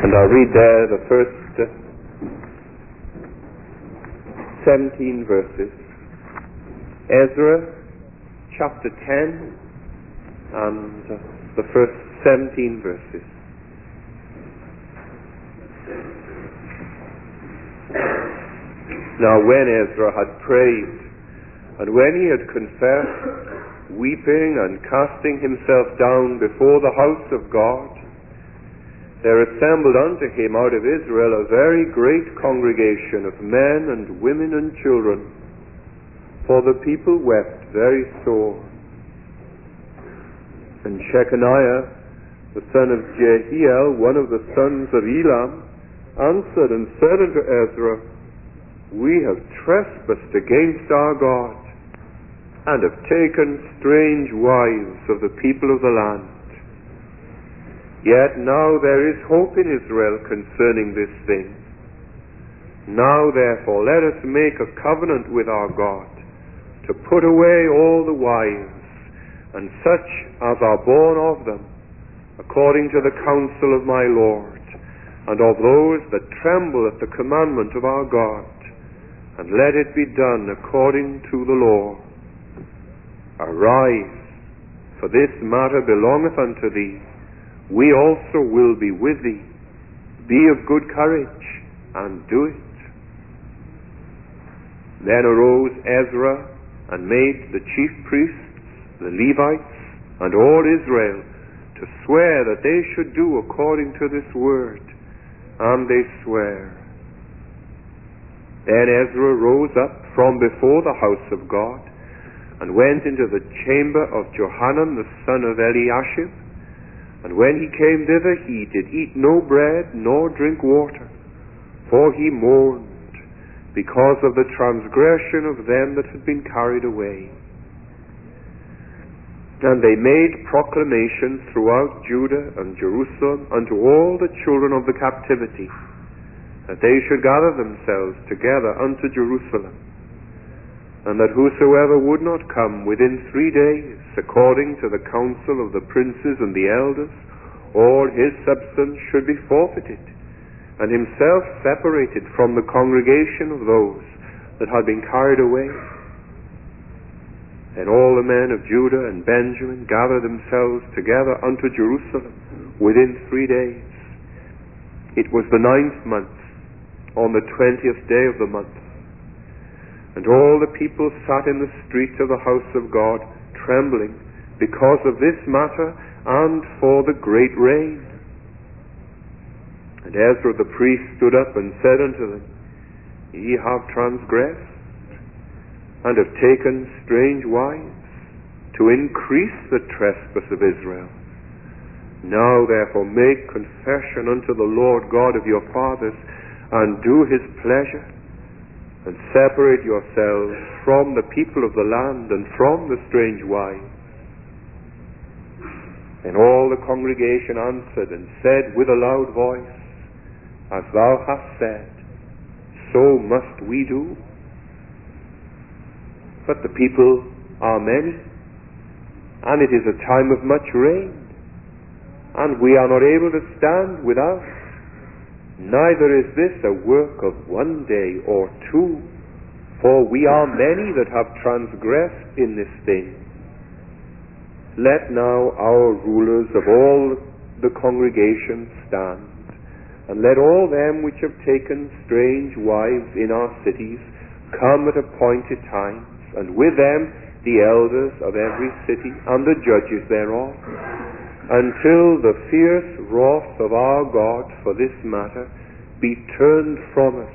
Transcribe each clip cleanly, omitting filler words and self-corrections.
And I'll read there the first 17 verses. Ezra chapter 10 and the first 17 verses. Now when Ezra had prayed, and when he had confessed, weeping and casting himself down before the house of God, there assembled unto him out of Israel a very great congregation of men and women and children, for the people wept very sore. And Shechaniah, the son of Jehiel, one of the sons of Elam, answered and said unto Ezra, We have trespassed against our God, and have taken strange wives of the people of the land. Yet now there is hope in Israel concerning this thing. Now therefore let us make a covenant with our God, to put away all the wives, and such as are born of them, according to the counsel of my Lord, and of those that tremble at the commandment of our God, and let it be done according to the law. Arise, for this matter belongeth unto thee. We also will be with thee. Be of good courage, and do it. Then arose Ezra, and made the chief priests, the Levites, and all Israel, to swear that they should do according to this word. And they sware. Then Ezra rose up from before the house of God, and went into the chamber of Johanan the son of Eliashib. And when he came thither, he did eat no bread, nor drink water, for he mourned because of the transgression of them that had been carried away. And they made proclamation throughout Judah and Jerusalem unto all the children of the captivity, that they should gather themselves together unto Jerusalem, and that whosoever would not come within 3 days, according to the counsel of the princes and the elders, all his substance should be forfeited, and himself separated from the congregation of those that had been carried away. And all the men of Judah and Benjamin gathered themselves together unto Jerusalem within 3 days. It was the 9th month, on the 20th day of the month. And all the people sat in the streets of the house of God, trembling because of this matter and for the great rain. And Ezra the priest stood up and said unto them, Ye have transgressed, and have taken strange wives, to increase the trespass of Israel. Now therefore make confession unto the Lord God of your fathers, and do his pleasure, and separate yourselves from the people of the land, and from the strange wives. And all the congregation answered and said with a loud voice, As thou hast said, so must we do. But the people are many, and it is a time of much rain, and we are not able to stand without. Neither is this a work of 1 day or 2, for we are many that have transgressed in this thing. Let now our rulers of all the congregation stand, and let all them which have taken strange wives in our cities come at appointed times, and with them the elders of every city and the judges thereof, until the fierce wrath of our God for this matter be turned from us.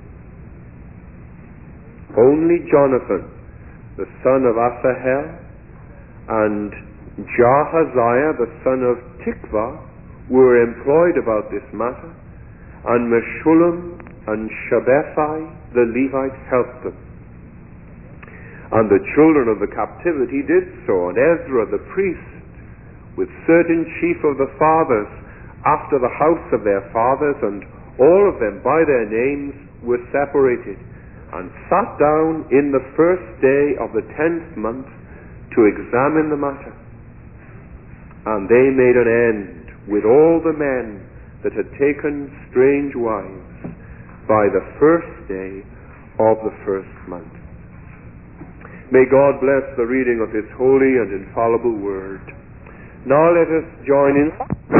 Only Jonathan, the son of Asahel, and Jahaziah, the son of Tikvah, were employed about this matter, and Meshullam and Shabbethai the Levites helped them. And the children of the captivity did so, and Ezra the priest, with certain chief of the fathers, after the house of their fathers, and all of them by their names, were separated, and sat down in the first day of the 10th month to examine the matter. And they made an end with all the men that had taken strange wives by the first day of the first month. May God bless the reading of His holy and infallible word. Now let us join in.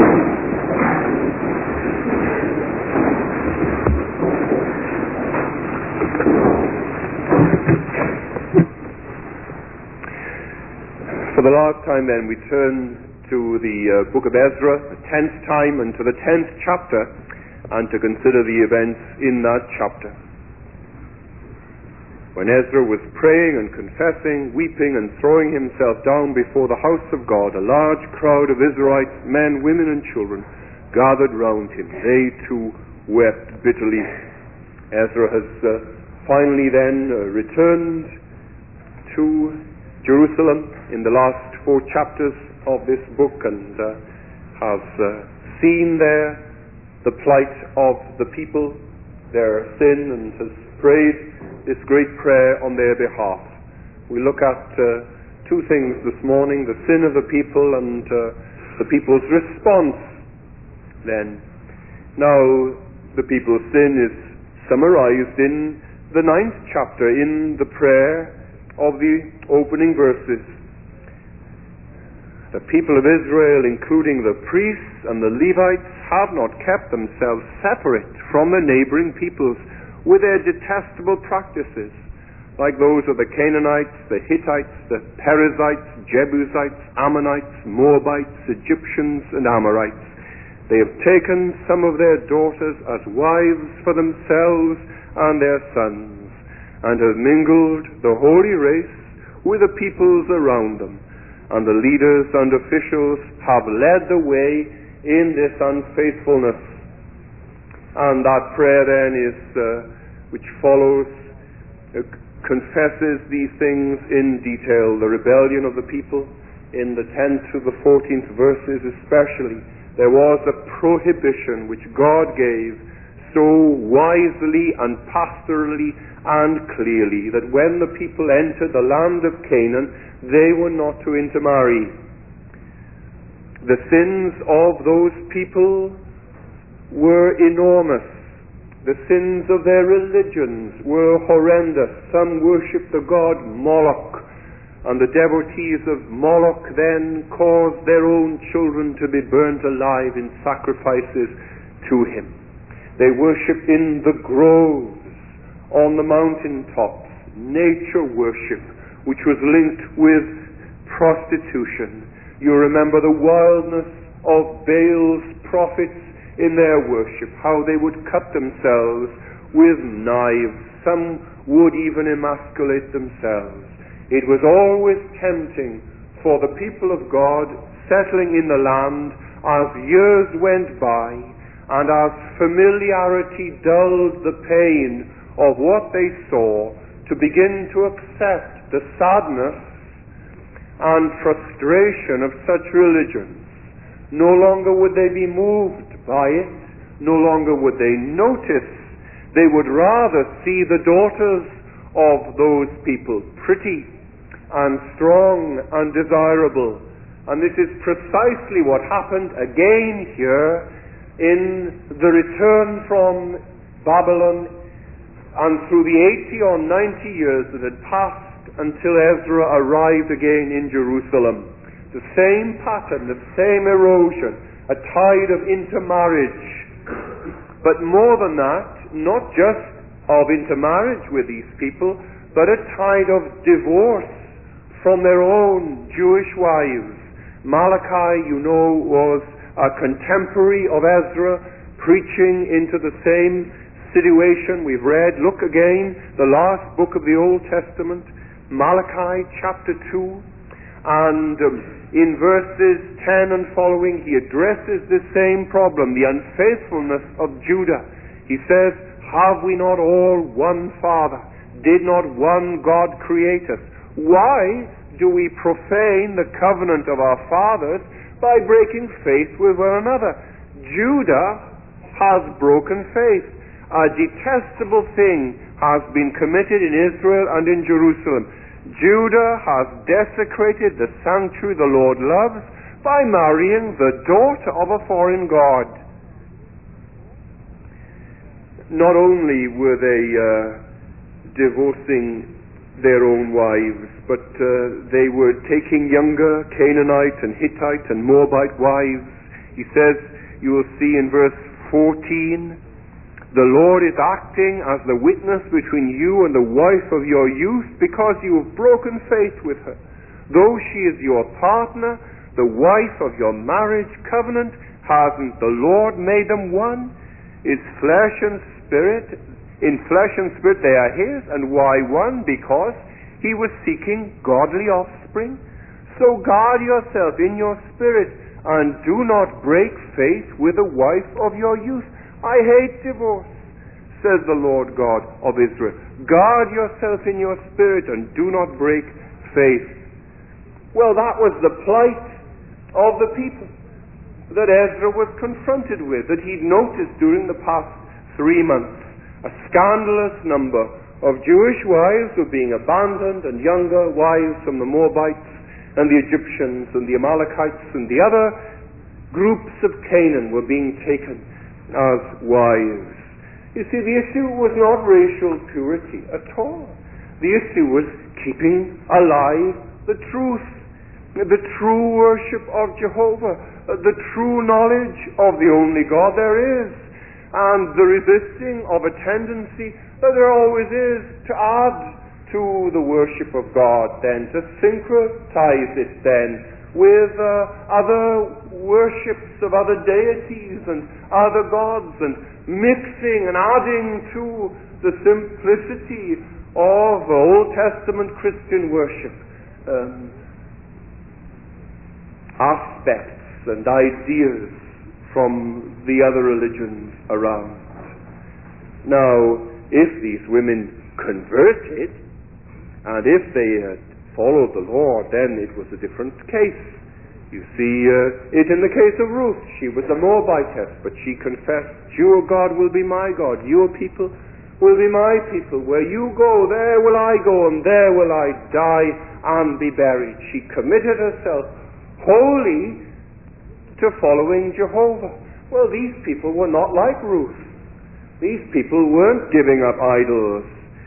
For the last time then, we turn to the book of Ezra, the 10th time, and to the 10th chapter, and to consider the events in that chapter. When Ezra was praying and confessing, weeping and throwing himself down before the house of God, a large crowd of Israelites, men, women, and children, gathered round him. They too wept bitterly. Ezra has finally then returned to Jerusalem in the last 4 chapters of this book, and has seen there the plight of the people, their sin, and has prayed this great prayer on their behalf. We look at 2 things this morning: the sin of the people and the people's response then. Now, the people's sin is summarized in the 9th chapter, in the prayer of the opening verses. The people of Israel, including the priests and the Levites, have not kept themselves separate from the neighboring peoples with their detestable practices, like those of the Canaanites, the Hittites, the Perizzites, Jebusites, Ammonites, Moabites, Egyptians, and Amorites. They have taken some of their daughters as wives for themselves and their sons, and have mingled the holy race with the peoples around them, and the leaders and officials have led the way in this unfaithfulness. And that prayer then is, which follows, confesses these things in detail. The rebellion of the people in the 10th to the 14th verses especially. There was a prohibition which God gave so wisely and pastorally and clearly, that when the people entered the land of Canaan, they were not to intermarry. The sins of those people were enormous. The sins of their religions were horrendous. Some worshipped the god Moloch, and the devotees of Moloch then caused their own children to be burnt alive in sacrifices to him. They worshipped in the groves, on the mountaintops, nature worship, which was linked with prostitution. You remember the wildness of Baal's prophets in their worship, how they would cut themselves with knives. Some would even emasculate themselves. It was always tempting for the people of God settling in the land, as years went by and as familiarity dulled the pain of what they saw, to begin to accept the sadness and frustration of such religions. No longer would they be moved by it, no longer would they notice. They would rather see the daughters of those people pretty and strong and desirable. And this is precisely what happened again here in the return from Babylon, and through the 80 or 90 years that had passed until Ezra arrived again in Jerusalem. The same pattern, the same erosion, a tide of intermarriage. But more than that, not just of intermarriage with these people, but a tide of divorce from their own Jewish wives. Malachi, you know, was a contemporary of Ezra, preaching into the same situation we've read. Look again, the last book of the Old Testament, Malachi chapter 2, and in verses 10 and following he addresses the same problem, the unfaithfulness of Judah. He says, "Have we not all one Father? Did not one God create us? Why do we profane the covenant of our fathers by breaking faith with one another?" Judah has broken faith. A detestable thing has been committed in Israel and in Jerusalem. Judah has desecrated the sanctuary the Lord loves by marrying the daughter of a foreign god. not only were they divorcing their own wives, but they were taking younger Canaanite and Hittite and Moabite wives. He says, you will see in verse 14, the Lord is acting as the witness between you and the wife of your youth, because you have broken faith with her. Though she is your partner, the wife of your marriage covenant, hasn't the Lord made them one? Is flesh and spirit, in flesh and spirit they are his, and why one? Because he was seeking godly offspring. So guard yourself in your spirit, and do not break faith with the wife of your youth. I hate divorce, says the Lord God of Israel. Guard yourself in your spirit and do not break faith. Well, that was the plight of the people that Ezra was confronted with, that he'd noticed during the past 3 months. A scandalous number of Jewish wives were being abandoned, and younger wives from the Moabites and the Egyptians and the Amalekites and the other groups of Canaan were being taken as wives. You see, the issue was not racial purity at all. The issue was keeping alive the truth, the true worship of Jehovah, the true knowledge of the only God there is, and the resisting of a tendency that there always is to add to the worship of God, then to syncretize it then with other worships of other deities and other gods, and mixing and adding to the simplicity of Old Testament Christian worship aspects and ideas from the other religions around. Now, if these women converted, and if they had followed the Lord, then it was a different case. You see it in the case of Ruth. She was a Moabitess, but she confessed, your God will be my God, your people will be my people. Where you go, there will I go, and there will I die and be buried. She committed herself wholly to following Jehovah. Well, these people were not like Ruth. These people weren't giving up idols.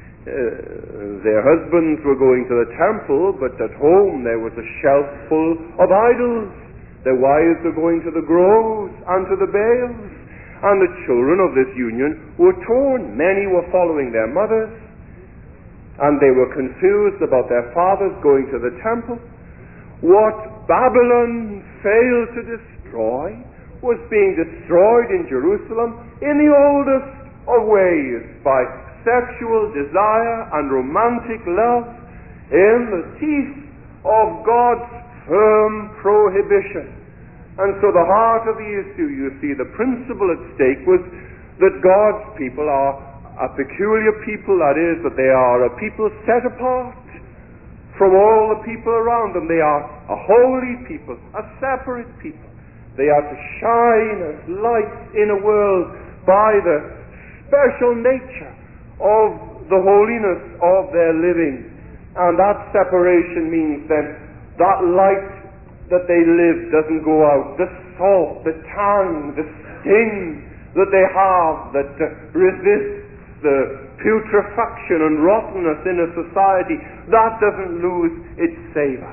Their husbands were going to the temple, but at home there was a shelf full of idols. Their wives were going to the groves and to the Baals, and the children of this union were torn. Many were following their mothers, and they were confused about their fathers going to the temple. What Babylon failed to destroy was being destroyed in Jerusalem in the oldest of ways, by sexual desire and romantic love, in the teeth of God's firm prohibition. And so the heart of the issue, you see, the principle at stake was that God's people are a peculiar people, that is, that they are a people set apart from all the people around them. They are a holy people, a separate people. They are to shine as lights in a world by the special nature of the holiness of their living. And that separation means then that light that they live doesn't go out. The salt, the tang, the sting that they have that resists the putrefaction and rottenness in a society, that doesn't lose its savor.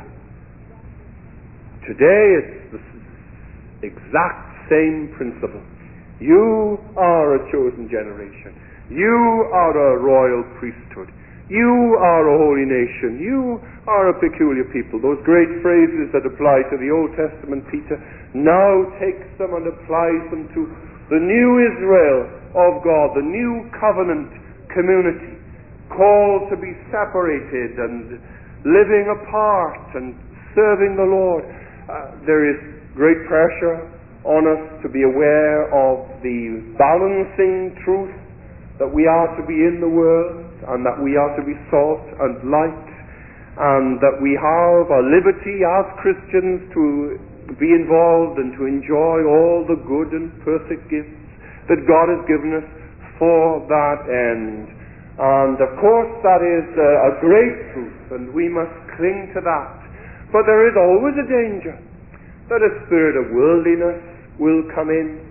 Today it's the exact same principle. You are a chosen generation. You are a royal priesthood. You are a holy nation. You are a peculiar people. Those great phrases that apply to the Old Testament, Peter now takes them and applies them to the new Israel of God, the new covenant community, called to be separated and living apart and serving the Lord. There is great pressure on us to be aware of the balancing truth that we are to be in the world, and that we are to be salt and light, and that we have a liberty as Christians to be involved and to enjoy all the good and perfect gifts that God has given us for that end. And of course that is a great truth, and we must cling to that. But there is always a danger that a spirit of worldliness will come in,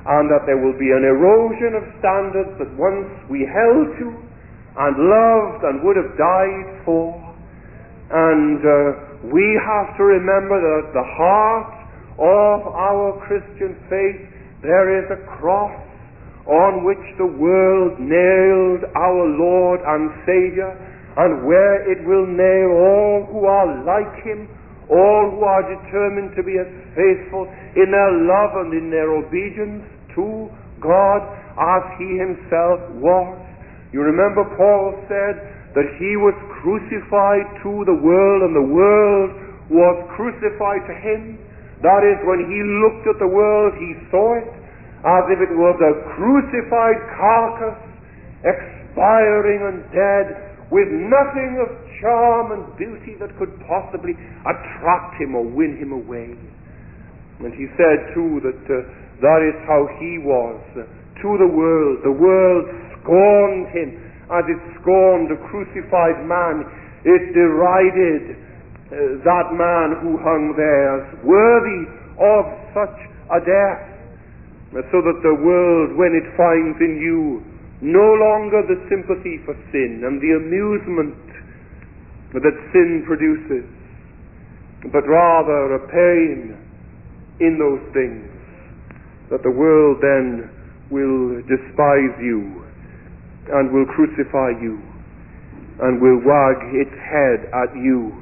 and that there will be an erosion of standards that once we held to and loved and would have died for. And we have to remember that at the heart of our Christian faith there is a cross on which the world nailed our Lord and Savior, and where it will nail all who are like Him, all who are determined to be as faithful in their love and in their obedience to God as He Himself was. You remember Paul said that he was crucified to the world and the world was crucified to him. That is, when he looked at the world, he saw it as if it was a crucified carcass, expiring and dead, with nothing of charm and beauty that could possibly attract him or win him away. And he said too that that is how he was to the world. The world scorned him as it scorned a crucified man. It derided that man who hung there as worthy of such a death. So that the world, when it finds in you no longer the sympathy for sin and the amusement that sin produces, but rather a pain in those things, that the world then will despise you and will crucify you and will wag its head at you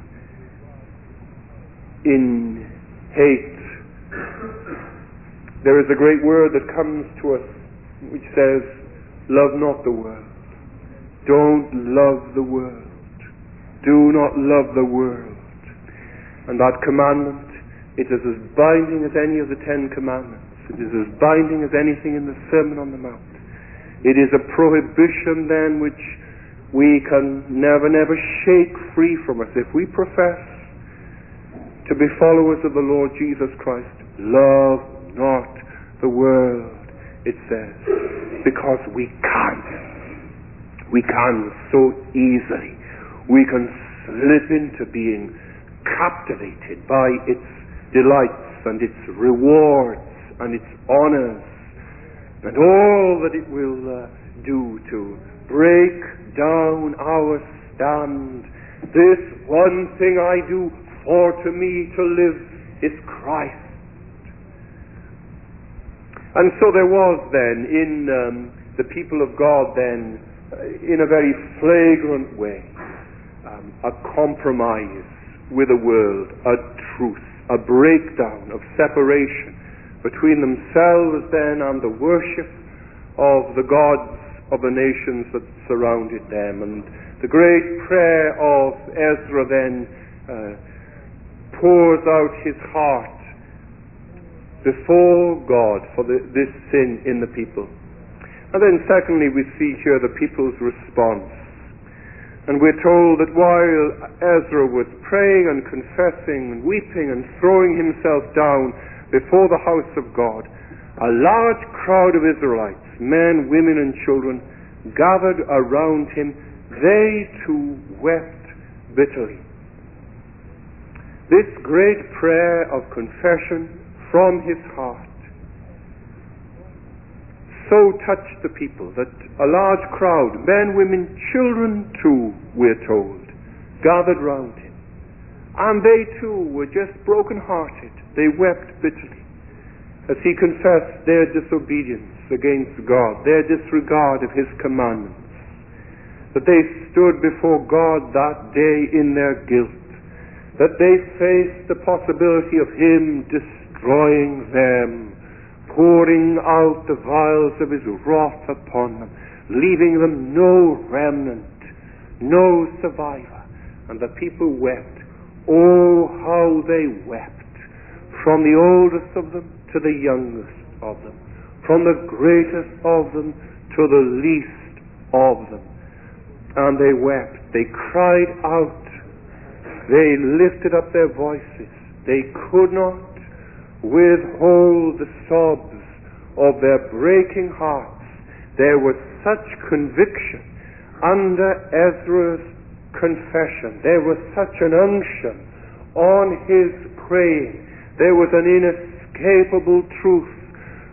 in hate. There is a great word that comes to us which says, love not the world. Don't love the world. Do not love the world. And that commandment, it is as binding as any of the 10 commandments. It is as binding as anything in the Sermon on the Mount. It is a prohibition then which we can never shake free from us. If we profess to be followers of the Lord Jesus Christ, love not the world, it says, because we can so easily. We can slip into being captivated by its delights and its rewards and its honors and all that it will do to break down our stand. This one thing I do, for to me to live is Christ. And so there was then in the people of God then, in a very flagrant way, a compromise with the world, a truce, a breakdown of separation between themselves then and the worship of the gods of the nations that surrounded them. And the great prayer of Ezra then pours out his heart before God for this sin in the people. And then secondly, we see here the people's response. And we're told that while Ezra was praying and confessing and weeping and throwing himself down before the house of God, a large crowd of Israelites, men, women, and children, gathered around him. They too wept bitterly. This great prayer of confession from his heart so touched the people that a large crowd, men, women, children too, we're told, gathered round him. And they too were just broken-hearted. They wept bitterly as he confessed their disobedience against God, their disregard of his commandments, that they stood before God that day in their guilt, that they faced the possibility of him destroying them, pouring out the vials of his wrath upon them, leaving them no remnant, no survivor. And the people wept. Oh, how they wept, from the oldest of them to the youngest of them, from the greatest of them to the least of them. And they wept, they cried out, they lifted up their voices, they could not withhold the sobs of their breaking hearts. There was such conviction under Ezra's confession. There was such an unction on his praying. There was an inescapable truth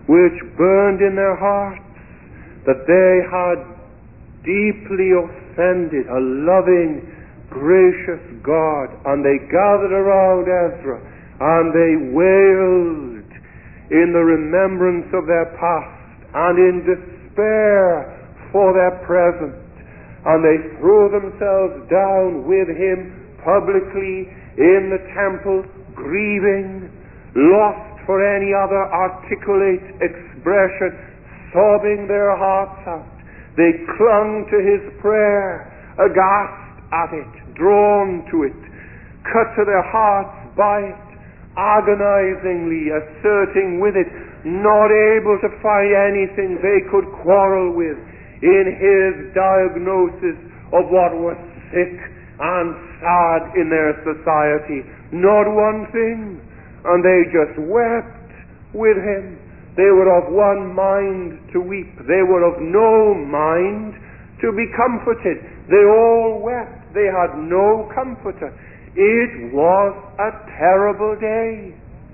which burned in their hearts, that they had deeply offended a loving, gracious God. And they gathered around Ezra, and they wailed in the remembrance of their past, and in despair for their present. And they threw themselves down with him publicly in the temple, grieving, lost for any other articulate expression, sobbing their hearts out. They clung to his prayer, aghast at it, drawn to it, cut to their hearts by it, agonizingly asserting with it, not able to find anything they could quarrel with in his diagnosis of what was sick and sad in their society. Not one thing. And they just wept with him. They were of one mind to weep. They were of no mind to be comforted. They all wept. They had no comforter. It was a terrible day.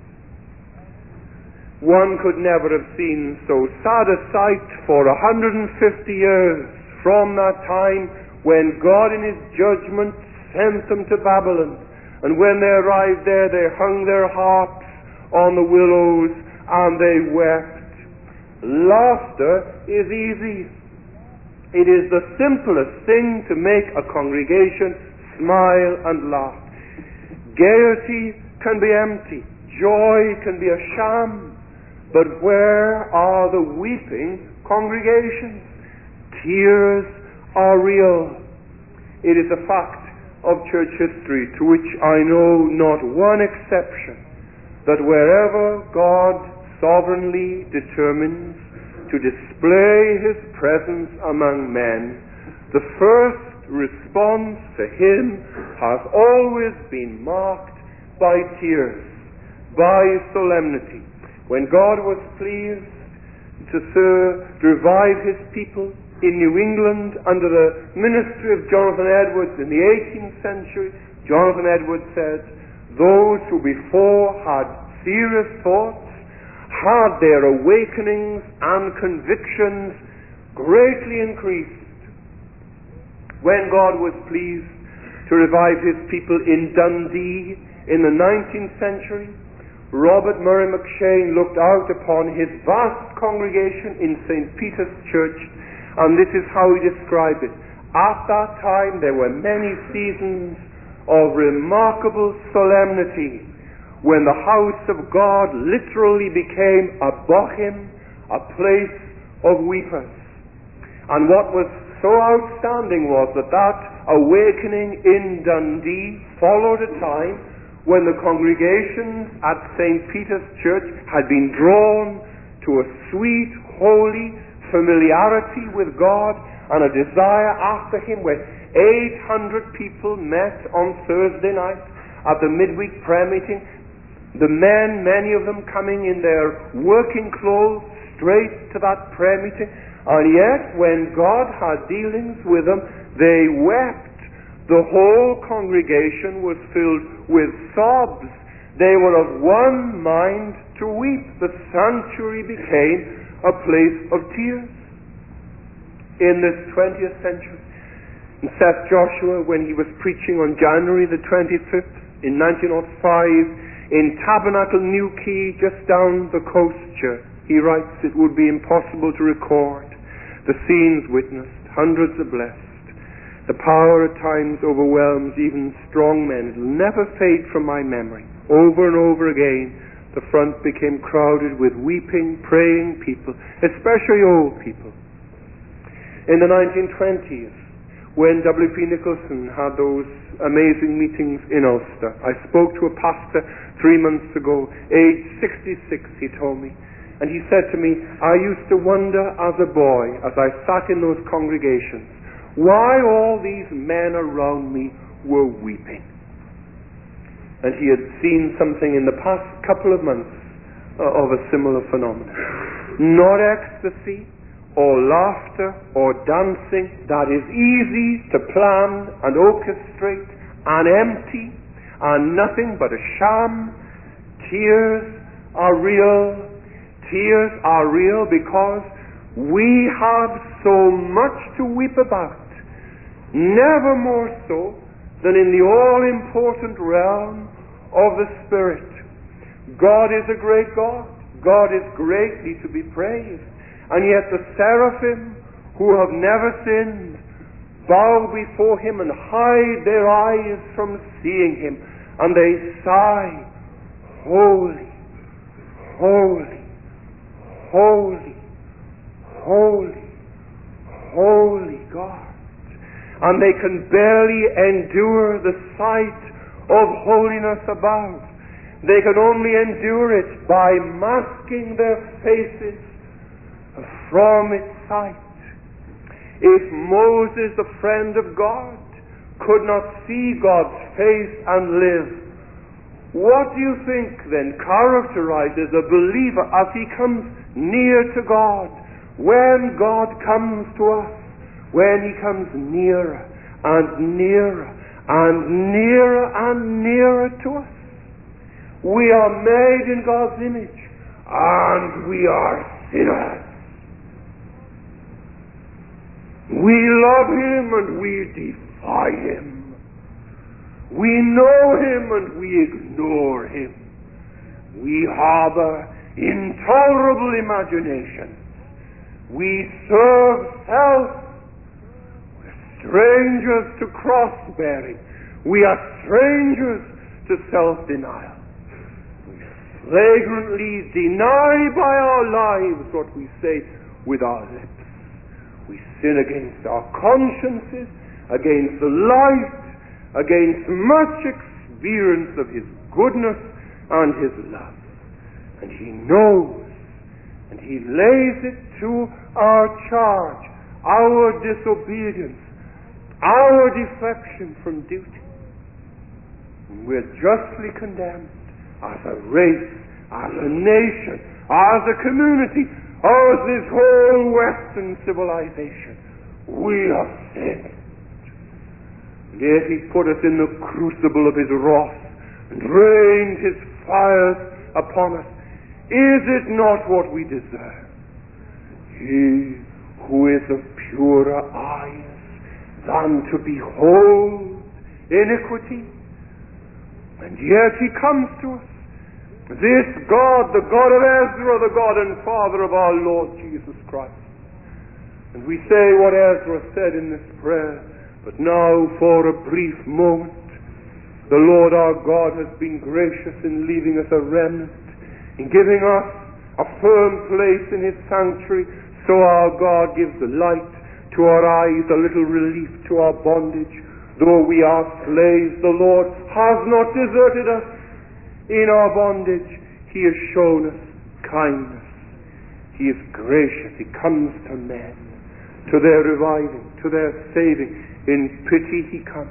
One could never have seen so sad a sight for 150 years from that time when God in his judgment sent them to Babylon. And when they arrived there, they hung their harps on the willows and they wept. Laughter is easy. It is the simplest thing to make a congregation smile and laugh. Gaiety can be empty. Joy can be a sham. But where are the weeping congregations? Tears are real. It is a fact of church history to which I know not one exception, that wherever God sovereignly determines to display his presence among men, the first response to him has always been marked by tears, by solemnity. When God was pleased to revive his people in New England under the ministry of Jonathan Edwards in the 18th century, Jonathan Edwards said, those who before had serious thoughts had their awakenings and convictions greatly increased. When God was pleased to revive his people in Dundee in the 19th century, Robert Murray McShane looked out upon his vast congregation in St. Peter's Church, and this is how he described it. At that time there were many seasons of remarkable solemnity when the house of God literally became a bochim, a place of weepers. And what was so outstanding was that awakening in Dundee followed a time when the congregations at St. Peter's Church had been drawn to a sweet, holy familiarity with God and a desire after him, where 800 people met on Thursday night at the midweek prayer meeting. The men, many of them coming in their working clothes straight to that prayer meeting. And yet, when God had dealings with them, they wept. The whole congregation was filled with sobs. They were of one mind to weep. The sanctuary became a place of tears. In this 20th century, in Seth Joshua, when he was preaching on January the 25th in 1905 in Tabernacle New Quay, just down the coast, he writes, it would be impossible to record the scenes witnessed. Hundreds are blessed. The power at times overwhelms even strong men. It will never fade from my memory. Over and over again, the front became crowded with weeping, praying people, especially old people. In the 1920s, when W.P. Nicholson had those amazing meetings in Ulster, I spoke to a pastor 3 months ago, aged 66, he told me, and he said to me, I used to wonder as a boy, as I sat in those congregations, why all these men around me were weeping. And he had seen something in the past couple of months of a similar phenomenon. Not ecstasy, or laughter, or dancing that is easy to plan and orchestrate and empty and nothing but a sham. Tears are real. tears are real because we have so much to weep about. Never more so than in the all-important realm of the Spirit. God is a great God. God is greatly to be praised. And yet the seraphim, who have never sinned, bow before him and hide their eyes from seeing him. And they sigh, holy, holy, holy, holy, holy God. And they can barely endure the sight of holiness above. They can only endure it by masking their faces from its sight. If Moses, the friend of God, could not see God's face and live, what do you think then characterizes a believer as he comes near to God? When God comes to us, when he comes nearer and nearer and nearer and nearer to us. We are made in God's image, and we are sinners. We love him and we defy him. We know him and we ignore him. We harbor intolerable imaginations. We serve self. We're strangers to cross-bearing. We are strangers to self-denial. We flagrantly deny by our lives what we say with our lips. We sin against our consciences, against the light, against much experience of his goodness and his love. And he knows, and he lays it to our charge, our disobedience, our defection from duty. And we're justly condemned as a race, as a nation, as a community, as this whole Western civilization. We have sinned. And yet he put us in the crucible of his wrath and rained his fires upon us. Is it not what we deserve? He who is of purer eyes than to behold iniquity. And yet he comes to us. This God, the God of Ezra, the God and Father of our Lord Jesus Christ. And we say what Ezra said in this prayer, but now for a brief moment, the Lord our God has been gracious in leaving us a remnant, in giving us a firm place in his sanctuary, so our God gives the light to our eyes, a little relief to our bondage. Though we are slaves, the Lord has not deserted us. In our bondage, he has shown us kindness. He is gracious. He comes to men, to their reviving, to their saving. In pity he comes.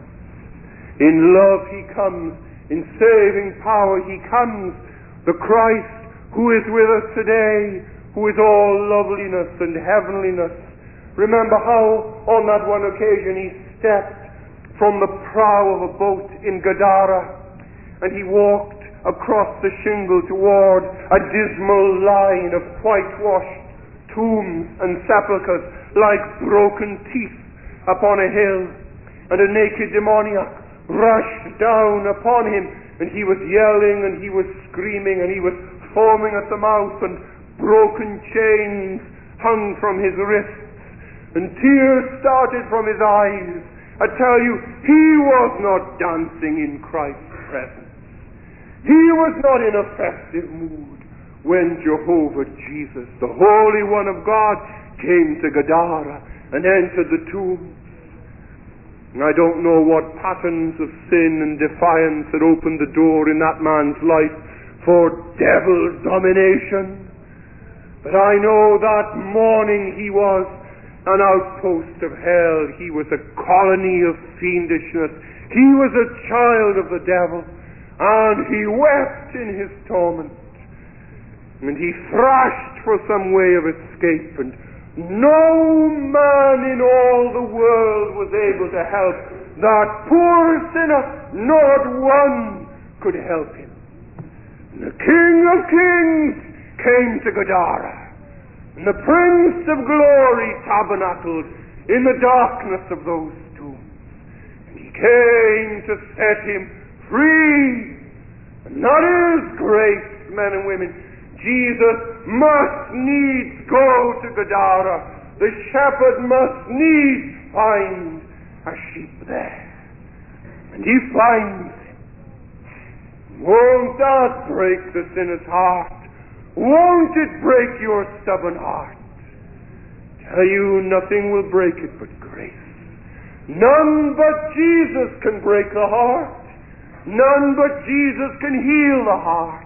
In love he comes. In saving power he comes. The Christ who is with us today, who is all loveliness and heavenliness. Remember how on that one occasion he stepped from the prow of a boat in Gadara, and he walked across the shingle toward a dismal line of whitewashed tombs and sepulchres like broken teeth upon a hill, and a naked demoniac rushed down upon him, and he was yelling and he was screaming and he was foaming at the mouth, and broken chains hung from his wrists, and tears started from his eyes. I tell you, he was not dancing in Christ's presence. He was not in a festive mood when Jehovah Jesus, the Holy One of God, came to Gadara and entered the tombs. And I don't know what patterns of sin and defiance had opened the door in that man's life for devil domination. But I know that morning he was an outpost of hell. He was a colony of fiendishness. He was a child of the devil. And he wept in his torment. And he thrashed for some way of escape. And no man in all the world was able to help that poor sinner. Not one could help him. And the King of Kings came to Gadara, and the Prince of Glory tabernacled in the darkness of those tombs. And he came to set him free. And that is grace, men and women. Jesus must needs go to Gadara. The shepherd must needs find a sheep there. And he finds him. Won't that break the sinner's heart? Won't it break your stubborn heart? Tell you, nothing will break it but grace. None but Jesus can break the heart. None but Jesus can heal the heart.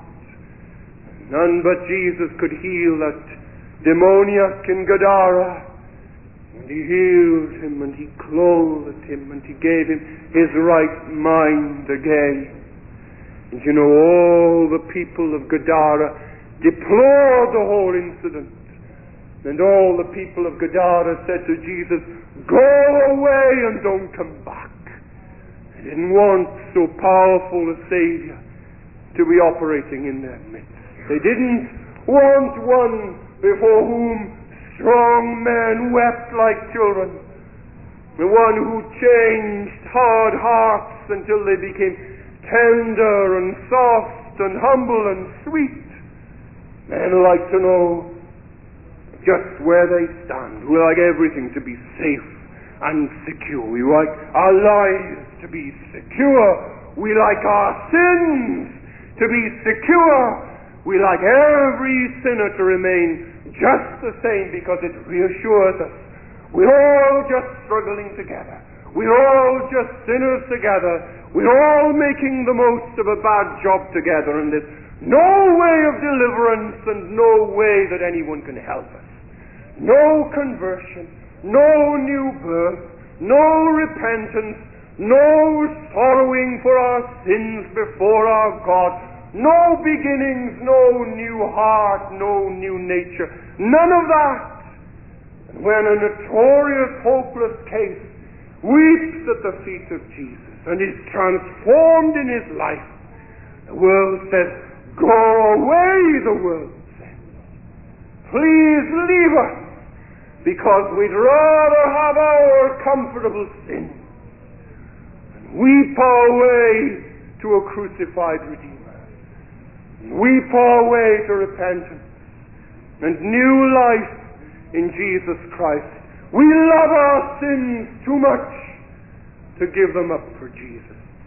None but Jesus could heal that demoniac in Gadara. And he healed him, and he clothed him, and he gave him his right mind again. And you know, all the people of Gadara deplored the whole incident. And all the people of Gadara said to Jesus, "Go away and don't come back." They didn't want so powerful a Savior to be operating in their midst. They didn't want one before whom strong men wept like children. The one who changed hard hearts until they became tender and soft and humble and sweet. Men like to know just where they stand. We like everything to be safe and secure. We like our lives to be secure. We like our sins to be secure. We like every sinner to remain just the same because it reassures us. We're all just struggling together. We're all just sinners together. We're all making the most of a bad job together, and there's no way of deliverance and no way that anyone can help us. No conversion, no new birth, no repentance, no sorrowing for our sins before our God, no beginnings, no new heart, no new nature, none of that. And when a notorious, hopeless case weeps at the feet of Jesus and is transformed in his life, the world says, "Go away," the world says. "Please leave us, because we'd rather have our comfortable sin and weep our way to a crucified Redeemer, weep our way to repentance and new life in Jesus Christ. We love our sins too much to give them up for Jesus."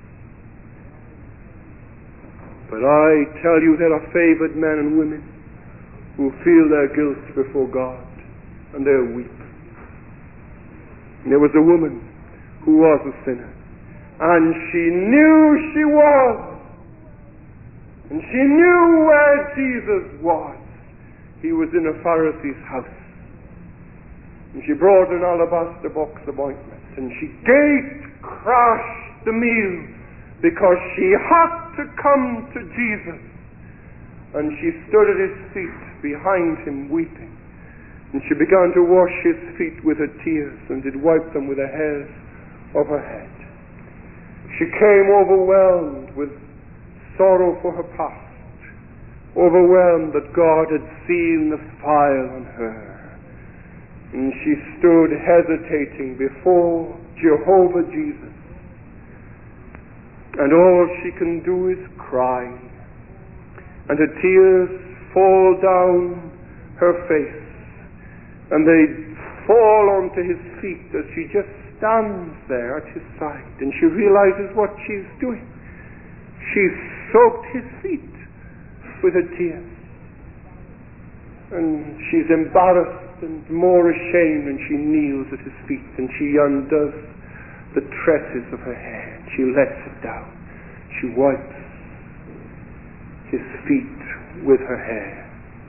But I tell you, there are favored men and women who feel their guilt before God, and they'll weep. And there was a woman who was a sinner, and she knew she was, and she knew where Jesus was. He was in a Pharisee's house. And she brought an alabaster box of ointment, and she gate-crashed the meal because she had to come to Jesus. And she stood at his feet behind him weeping. And she began to wash his feet with her tears, and did wipe them with the hairs of her head. She came overwhelmed with sorrow for her past, overwhelmed that God had seen the file on her. And she stood hesitating before Jehovah Jesus. And all she can do is cry. And her tears fall down her face. And they fall onto his feet as she just stands there at his side. And she realizes what she's doing. She's soaked his feet with her tears. And she's embarrassed and more ashamed, and she kneels at his feet, and she undoes the tresses of her hair. She lets it down. She wipes his feet with her hair,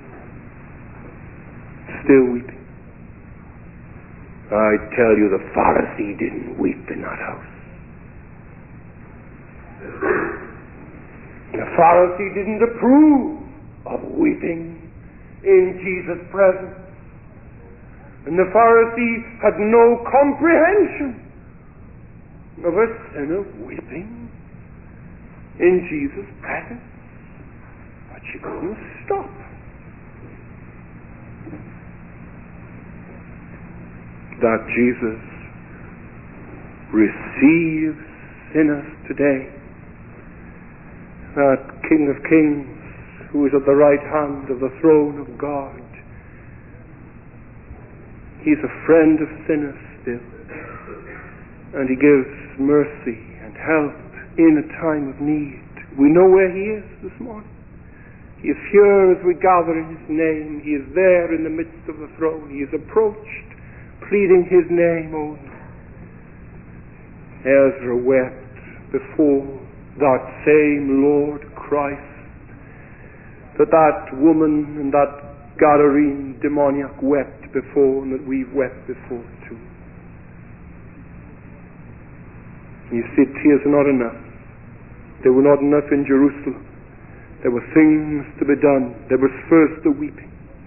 still weeping. I tell you, the Pharisee didn't weep in that house. The Pharisee didn't approve of weeping in Jesus' presence. And the Pharisee had no comprehension of a sinner weeping in Jesus' presence. But she couldn't stop. that Jesus receives sinners today. That King of Kings, who is at the right hand of the throne of God, He's a friend of sinners still, and He gives mercy and help in a time of need. We know where He is this morning. He is here as we gather in His name. He is there in the midst of the throne. He is approached, pleading His name only. Ezra wept before that same Lord Christ, that woman and that Gadarene demoniac wept before, and that we've wept before too. You see, tears are not enough. They were not enough in Jerusalem. There were things to be done. There was first the weeping,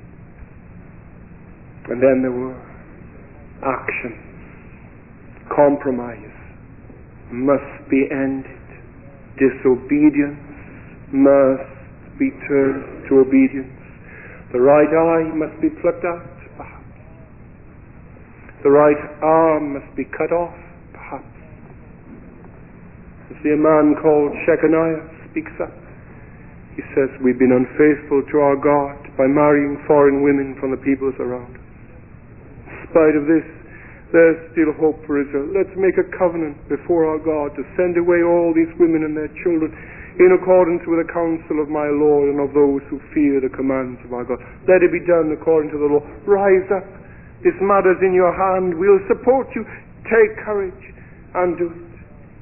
and then there were actions. Compromise must be ended. Disobedience must be turned to obedience. The right eye must be plucked out, perhaps. The right arm must be cut off, perhaps. You see, a man called Shechaniah speaks up. He says, we've been unfaithful to our God by marrying foreign women from the peoples around us. In spite of this, there's still hope for Israel. Let's make a covenant before our God to send away all these women and their children in accordance with the counsel of my Lord and of those who fear the commands of our God. Let it be done according to the law. Rise up. This matter's in your hand. We'll support you. Take courage and do it.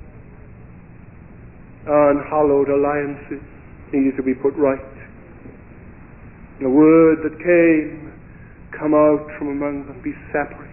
Unhallowed alliances need to be put right. The word that came, come out from among them, be separate.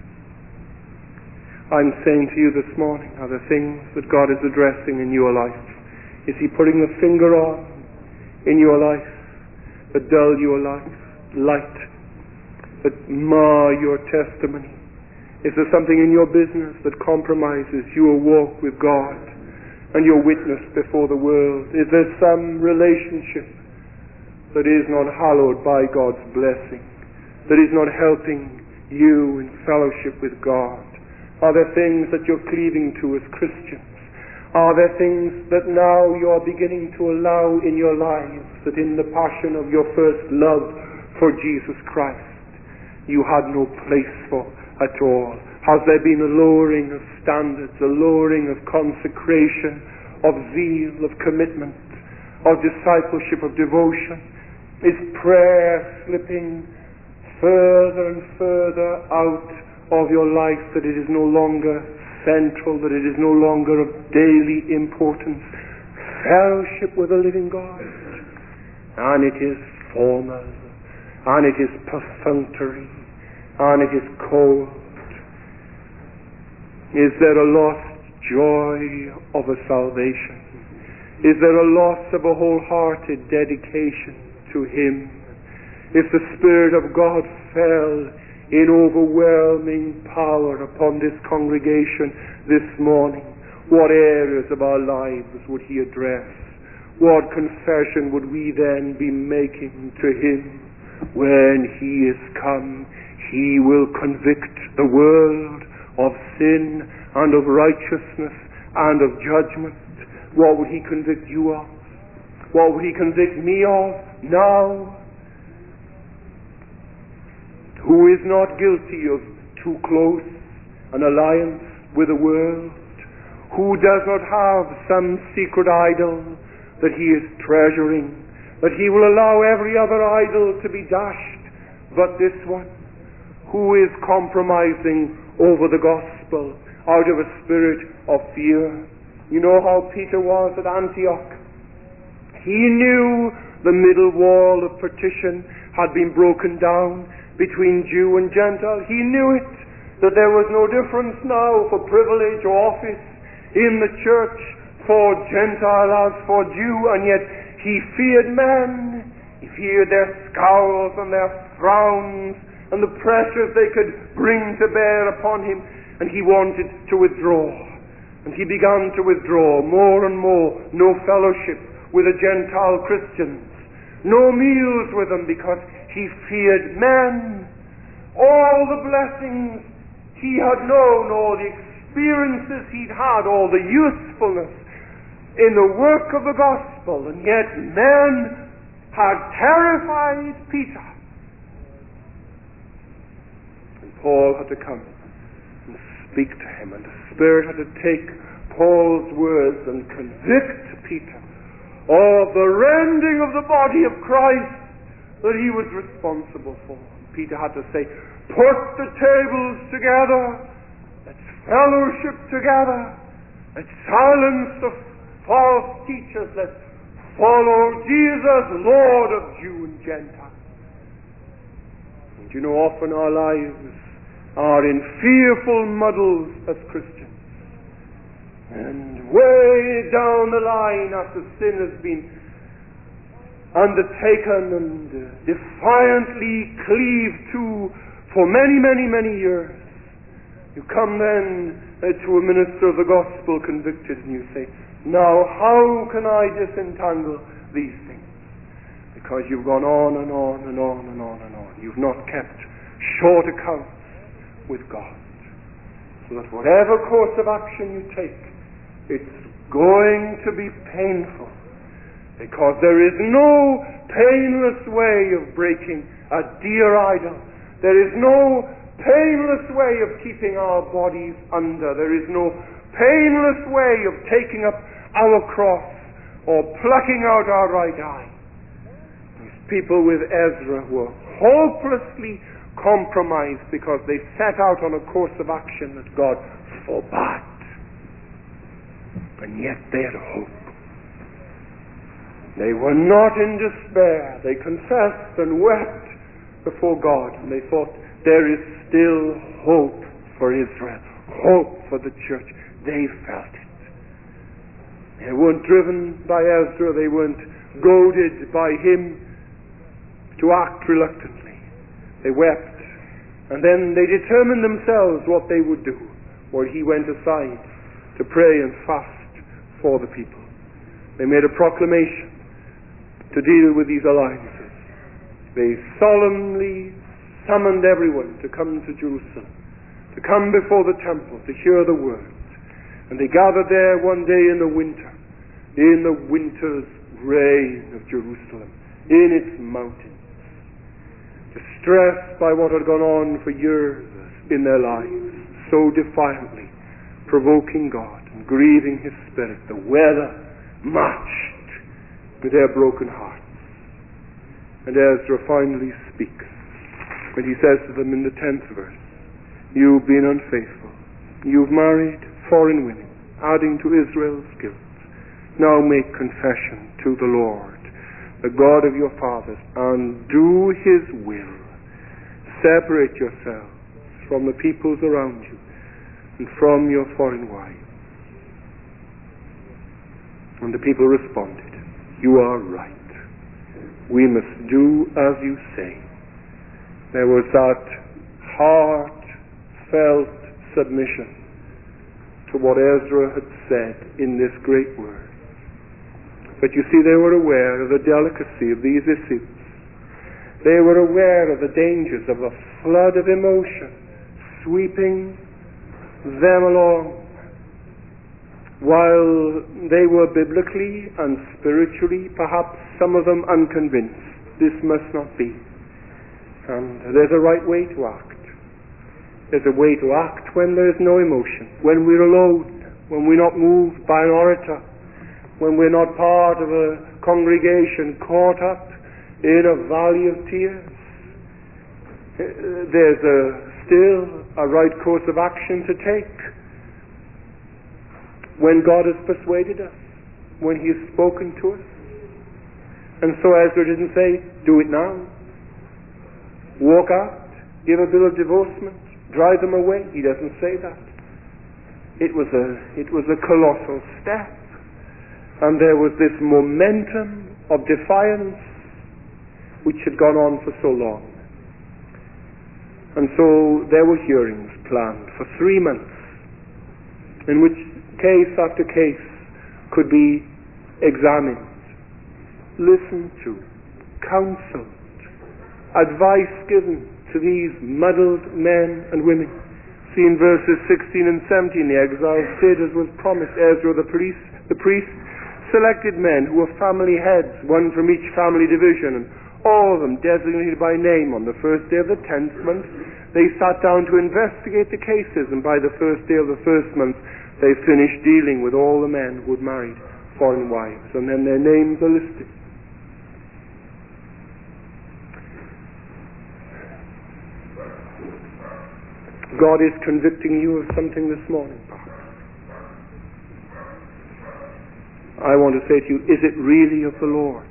I'm saying to you this morning, are the things that God is addressing in your life? Is He putting the finger on in your life that dull your light, that mar your testimony? Is there something in your business that compromises your walk with God and your witness before the world? Is there some relationship that is not hallowed by God's blessing, that is not helping you in fellowship with God? Are there things that you're cleaving to as Christians? Are there things that now you're beginning to allow in your lives that in the passion of your first love for Jesus Christ you had no place for at all? Has there been a lowering of standards, a lowering of consecration, of zeal, of commitment, of discipleship, of devotion? Is prayer slipping further and further out of your life, that it is no longer central, that it is no longer of daily importance? Fellowship with the living God, and it is formal, and it is perfunctory, and it is cold. Is there a lost joy of a salvation? Is there a loss of a wholehearted dedication to Him? If the Spirit of God fell in overwhelming power upon this congregation this morning, what areas of our lives would He address? What confession would we then be making to Him? When He is come, He will convict the world of sin and of righteousness and of judgment. What would He convict you of? What would He convict me of now? Who is not guilty of too close an alliance with the world? Who does not have some secret idol that he is treasuring, that he will allow every other idol to be dashed but this one? Who is compromising over the gospel out of a spirit of fear? You know how Peter was at Antioch. He knew the middle wall of partition had been broken down between Jew and Gentile. He knew it, that there was no difference now for privilege or office in the church for Gentile as for Jew, and yet he feared men. He feared their scowls and their frowns and the pressures they could bring to bear upon him, and he wanted to withdraw. And he began to withdraw more and more. No fellowship with the Gentile Christians, no meals with them, because He feared men. All the blessings he had known, all the experiences he'd had, all the usefulness in the work of the gospel, and yet men had terrified Peter. And Paul had to come and speak to him, and the Spirit had to take Paul's words and convict Peter of the rending of the body of Christ that he was responsible for. Peter had to say, put the tables together, let's fellowship together, let's silence the false teachers, let's follow Jesus, Lord of Jew and Gentile. And you know, often our lives are in fearful muddles as Christians. And way down the line, after sin has been undertaken and defiantly cleaved to for many, many, many years, you come then to a minister of the gospel convicted, and you say, now how can I disentangle these things? Because you've gone on and on and on and on and on. You've not kept short accounts with God. So that whatever course of action you take, it's going to be painful. Because there is no painless way of breaking a dear idol. There is no painless way of keeping our bodies under. There is no painless way of taking up our cross or plucking out our right eye. These people with Ezra were hopelessly compromised because they set out on a course of action that God forbade. And yet they had hope. They were not in despair. They confessed and wept before God, and they thought, there is still hope for Israel, hope for the church. They felt it. They weren't driven by Ezra, they weren't goaded by him to act reluctantly. They wept, and then they determined themselves what they would do, where he went aside to pray and fast for the people. They made a proclamation to deal with these alliances. They solemnly summoned everyone to come to Jerusalem, to come before the temple, to hear the word. And they gathered there one day in the winter's reign of Jerusalem, in its mountains, distressed by what had gone on for years in their lives, so defiantly provoking God and grieving his Spirit. The weather matched with their broken hearts. And Ezra finally speaks, when he says to them in the 10th verse, you've been unfaithful. You've married foreign women, adding to Israel's guilt. Now make confession to the Lord, the God of your fathers, and do his will. Separate yourselves from the peoples around you and from your foreign wives. And the people responded, you are right. We must do as you say. There was that heartfelt submission to what Ezra had said in this great word. But you see, they were aware of the delicacy of these issues. They were aware of the dangers of a flood of emotion sweeping them along, while they were biblically and spiritually, perhaps some of them unconvinced. This must not be. And there's a right way to act. There's a way to act when there's no emotion, when we're alone, when we're not moved by an orator, when we're not part of a congregation caught up in a valley of tears. There's still a right course of action to take when God has persuaded us, when he has spoken to us. And so Ezra didn't say, do it now. Walk out, give a bill of divorcement, drive them away. He doesn't say that. It was a colossal step. And there was this momentum of defiance which had gone on for so long. And so there were hearings planned for 3 months, in which case after case could be examined, listened to, counseled, advice given to these muddled men and women. See in verses 16 and 17, the exile stayed as was promised. Ezra the priest selected men who were family heads, one from each family division, and all of them designated by name. On the first day of the 10th month, they sat down to investigate the cases, and by the first day of the first month, they finished dealing with all the men who had married foreign wives, and then their names are listed. God is convicting you of something this morning, perhaps. I want to say to you, is it really of the Lord?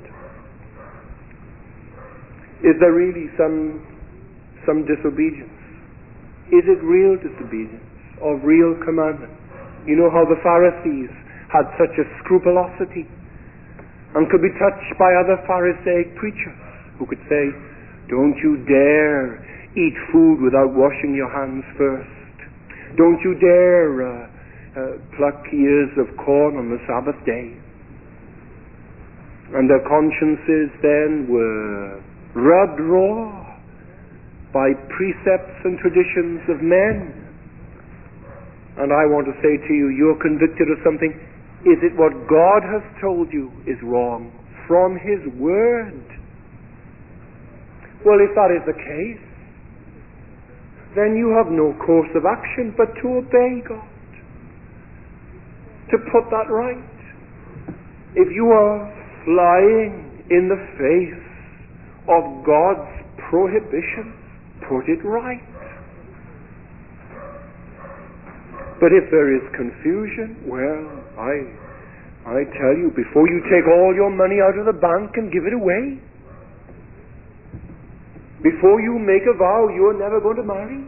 Is there really some disobedience? Is it real disobedience of real commandments? You know how the Pharisees had such a scrupulosity and could be touched by other Pharisaic preachers who could say, don't you dare eat food without washing your hands first. Don't you dare pluck ears of corn on the Sabbath day. And their consciences then were rubbed raw by precepts and traditions of men. And I want to say to you, you're convicted of something. Is it what God has told you is wrong from His Word? Well, if that is the case, then you have no course of action but to obey God, to put that right. If you are flying in the face of God's prohibitions, put it right. But if there is confusion, well, I tell you, before you take all your money out of the bank and give it away, before you make a vow you're never going to marry,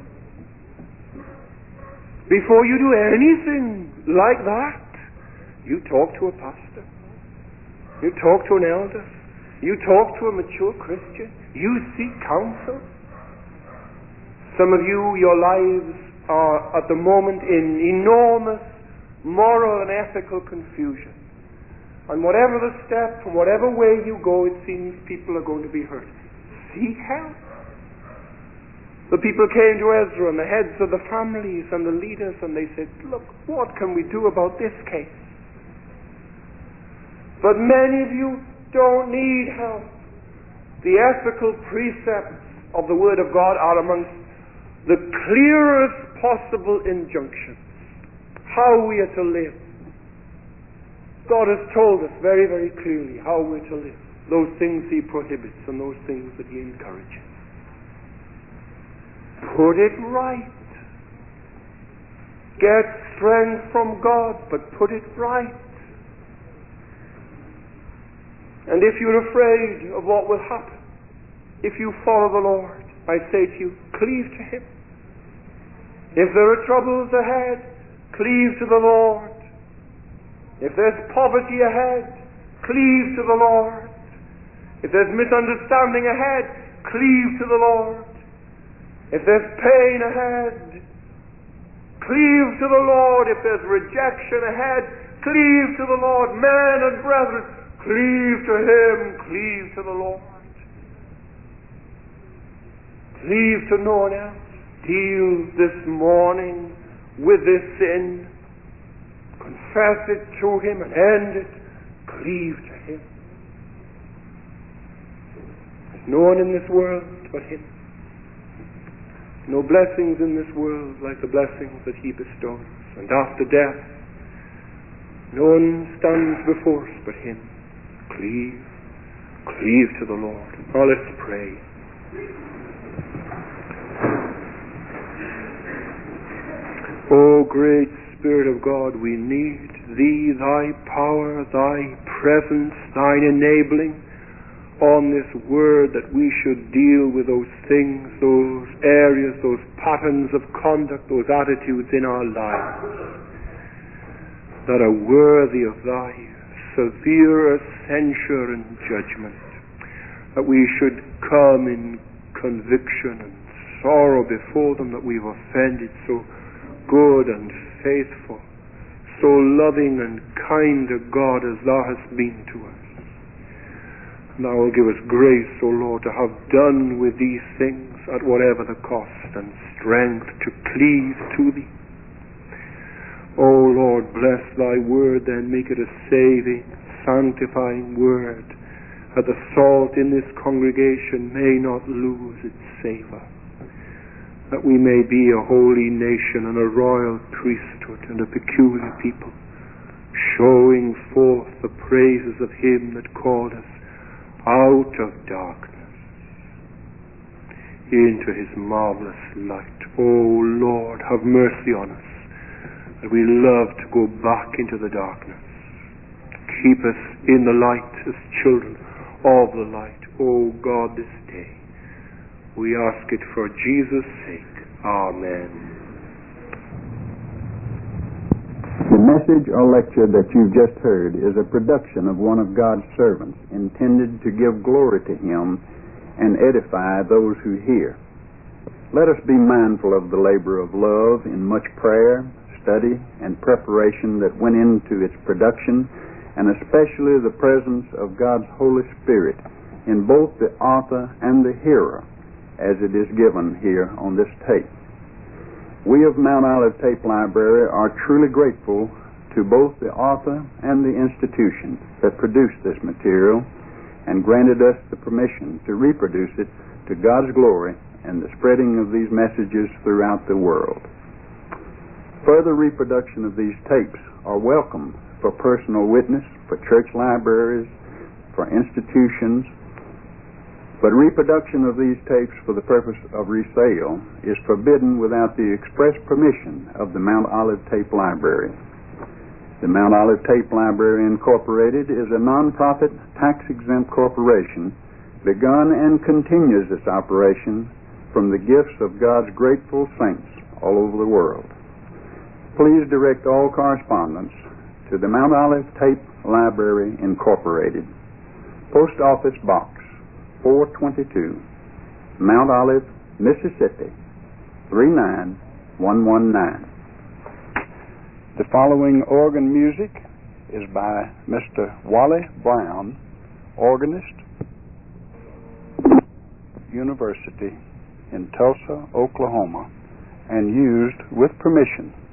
before you do anything like that, you talk to a pastor, you talk to an elder, you talk to a mature Christian, you seek counsel. Some of you, your lives are at the moment in enormous moral and ethical confusion. And whatever the step, from whatever way you go, it seems people are going to be hurt. Seek help. The people came to Ezra and the heads of the families and the leaders, and they said, look, what can we do about this case? But many of you don't need help. The ethical precepts of the Word of God are amongst the clearest possible injunctions. How we are to live. God has told us very, very clearly how we're to live. Those things He prohibits and those things that He encourages. Put it right. Get strength from God, but put it right. And if you're afraid of what will happen, if you follow the Lord, I say to you, cleave to Him. If there are troubles ahead, cleave to the Lord. If there's poverty ahead, cleave to the Lord. If there's misunderstanding ahead, cleave to the Lord. If there's pain ahead, cleave to the Lord. If there's rejection ahead, cleave to the Lord. Men and brethren, cleave to Him, cleave to the Lord. Cleave to no one else. Deal this morning with this sin. Confess it to Him and end it. Cleave to Him. There's no one in this world but Him. No blessings in this world like the blessings that He bestows. And after death, no one stands before us but Him. Cleave to the Lord. Now let's pray. O great Spirit of God, we need Thee, Thy power, Thy presence, Thine enabling on this Word, that we should deal with those things, those areas, those patterns of conduct, those attitudes in our lives that are worthy of Thy severe censure and judgment, that we should come in conviction and sorrow before Them that we've offended so good and faithful, so loving and kind a God as Thou hast been to us. Thou wilt give us grace, O Lord, to have done with these things at whatever the cost, and strength to cleave to Thee. O Lord, bless Thy word, then make it a saving, sanctifying word, that the salt in this congregation may not lose its savor, that we may be a holy nation and a royal priesthood and a peculiar people, showing forth the praises of Him that called us out of darkness into His marvelous light. O Lord, have mercy on us, that we love to go back into the darkness. Keep us in the light as children of the light, O God, this day. We ask it for Jesus' sake. Amen. The message or lecture that you've just heard is a production of one of God's servants, intended to give glory to Him and edify those who hear. Let us be mindful of the labor of love in much prayer, study, and preparation that went into its production, and especially the presence of God's Holy Spirit in both the author and the hearer, as it is given here on this tape. We of Mount Olive Tape Library are truly grateful to both the author and the institution that produced this material and granted us the permission to reproduce it to God's glory and the spreading of these messages throughout the world. Further reproduction of these tapes are welcome for personal witness, for church libraries, for institutions, but reproduction of these tapes for the purpose of resale is forbidden without the express permission of the Mount Olive Tape Library. The Mount Olive Tape Library Incorporated is a non-profit, tax-exempt corporation begun and continues its operation from the gifts of God's grateful saints all over the world. Please direct all correspondence to the Mount Olive Tape Library Incorporated, Post Office Box 422, Mount Olive, Mississippi 39119. The following organ music is by Mr. Wally Brown, organist, University in Tulsa, Oklahoma, and used with permission